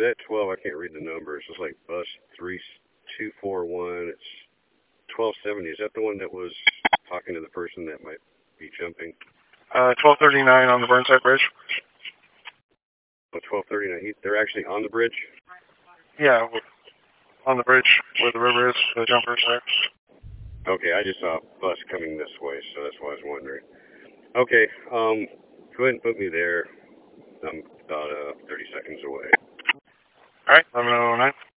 that 12, I can't read the numbers. It's like bus 3241. It's 1270. Is that the one that was talking to the person that might be jumping? 1239 on the Burnside Bridge. Oh, 1239. They're actually on the bridge? Yeah, on the bridge where the river is, the jumpers there. Okay, I just saw a bus coming this way, so that's why I was wondering. Okay, go ahead and put me there. I'm about 30 seconds away. All right, 1109.